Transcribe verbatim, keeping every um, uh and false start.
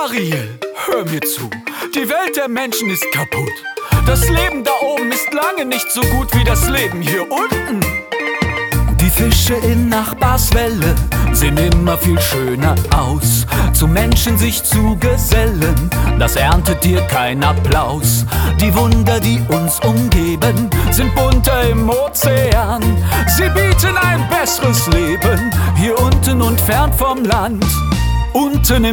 Ariel, hör mir zu, die Welt der Menschen ist kaputt. Das Leben da oben ist lange nicht so gut wie das Leben hier unten. Die Fische in Nachbarswelle sehen immer viel schöner aus. Zu Menschen sich zu gesellen, das erntet dir kein Applaus. Die Wunder, die uns umgeben, sind bunter im Ozean. Sie bieten ein besseres Leben, hier unten und fern vom Land. Unten im